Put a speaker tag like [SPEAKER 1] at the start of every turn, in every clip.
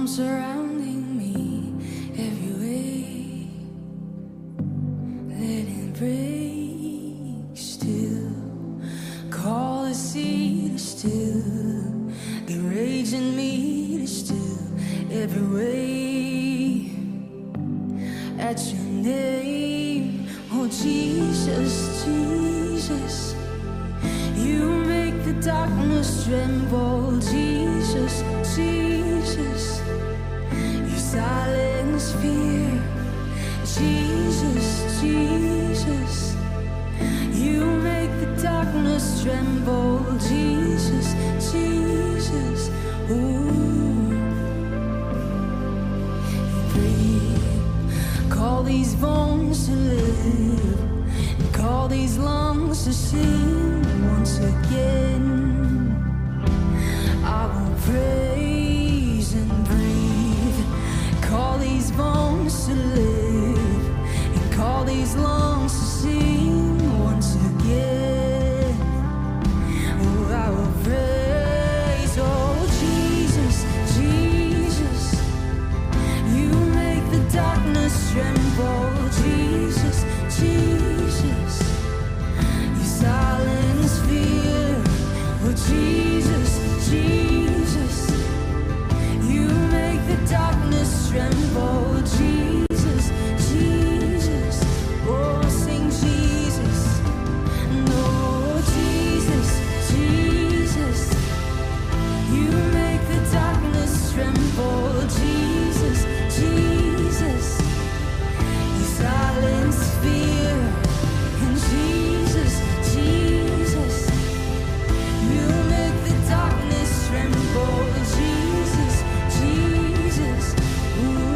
[SPEAKER 1] surrounding me every way. Let it break still. Call the sea to still. The rage in me to still every way. At your name, oh Jesus, Jesus. You make the darkness tremble, Jesus, Jesus. You silence fear, Jesus, Jesus. You make the darkness tremble, Jesus, Jesus. Ooh. You breathe, call these bones to live, and call these lungs to sing once again. I will praise and breathe. Call these bones to live, and call these lungs to sing once again. Oh, I will praise, oh Jesus, Jesus. You make the darkness tremble, Jesus, Jesus. You silence fear, oh Jesus, Jesus. You make the darkness tremble, Jesus, Jesus. Oh, sing Jesus. No, Jesus, Jesus. You make the darkness tremble, Jesus, Jesus. You silence fear, and Jesus, Jesus. You make the darkness tremble, Jesus, Jesus. Ooh.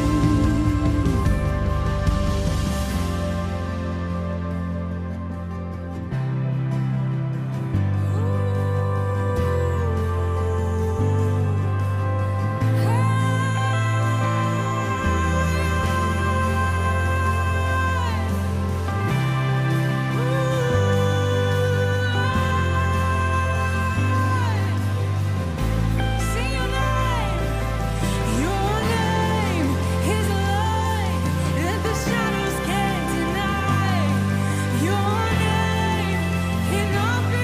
[SPEAKER 1] Sing your name. Your name is light that the shadows can't deny. Your name cannot be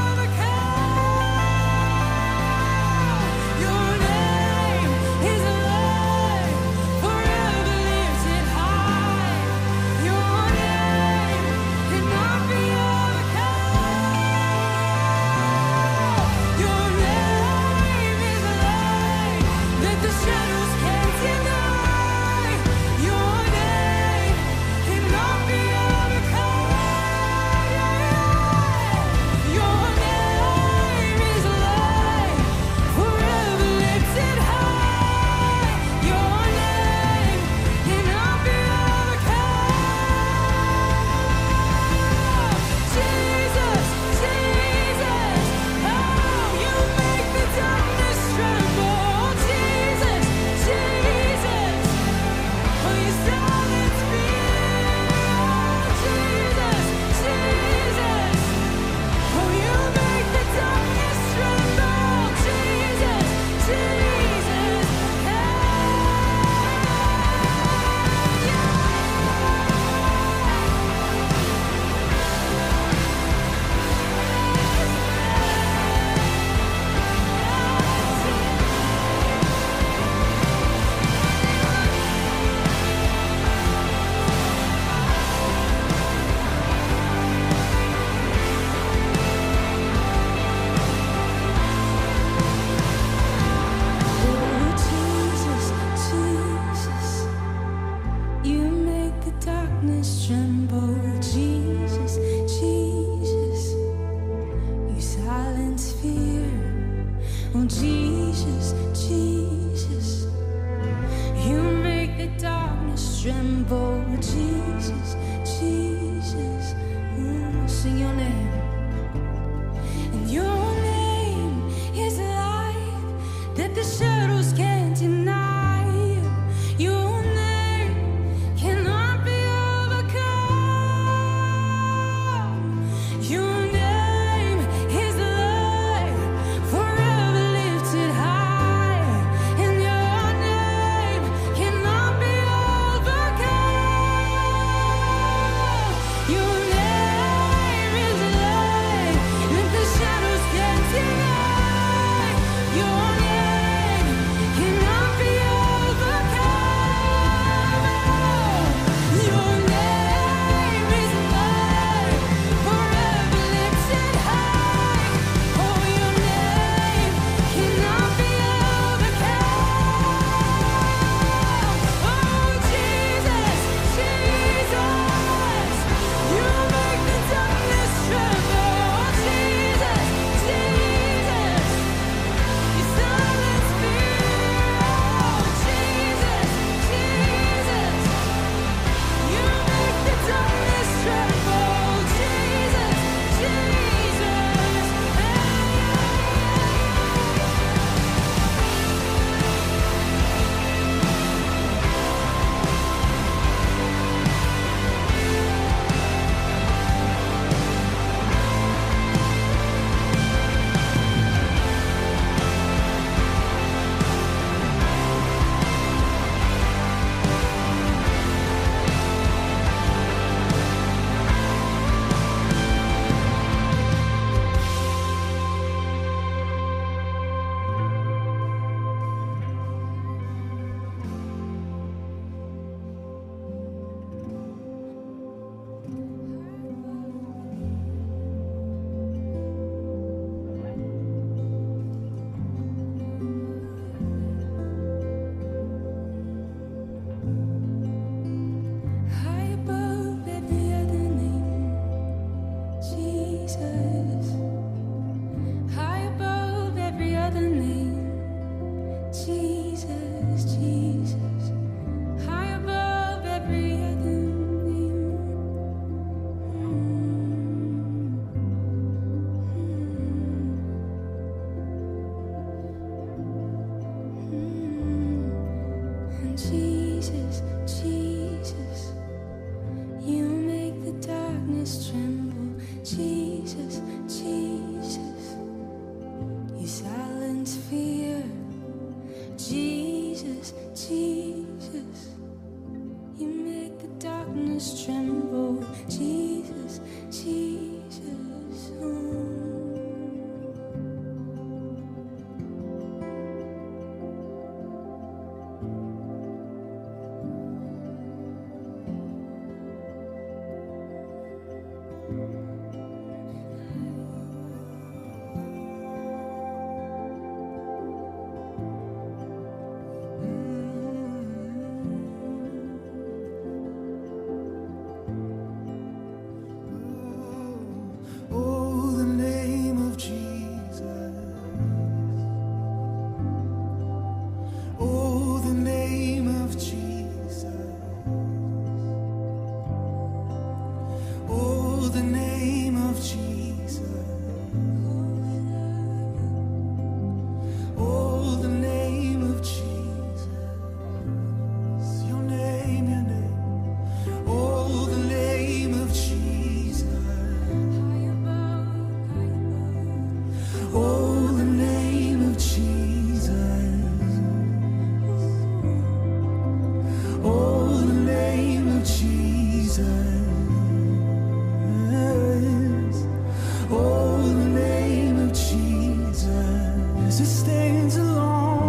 [SPEAKER 1] overcome. Your name is light forever lifted high. Your name cannot be overcome. Your name is light that the shadows can't deny. Your name cannot be overcome. Your name is light forever lifted high. Your name cannot be overcome. Jesus, Jesus. Oh, you make the darkness tremble, Jesus, Jesus. Oh, you silence fear, Jesus, Jesus. Oh, you make the darkness tremble, Jesus, Jesus. Oh, Jesus, Jesus. You make the darkness tremble, Jesus, Jesus. You silence fear, oh Jesus, Jesus. You make the darkness tremble, Jesus, Jesus. Ooh, sing your name. And your name is light that the shadows can't deny. Your name cannot be overcome. Your name is light forever lifted high. And your name Jesus, Jesus, you make the darkness tremble. Jesus, Jesus, you silence fear. Jesus, Jesus, you make the darkness tremble. Jesus, Jesus, oh.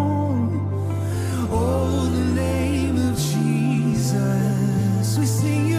[SPEAKER 1] We sing you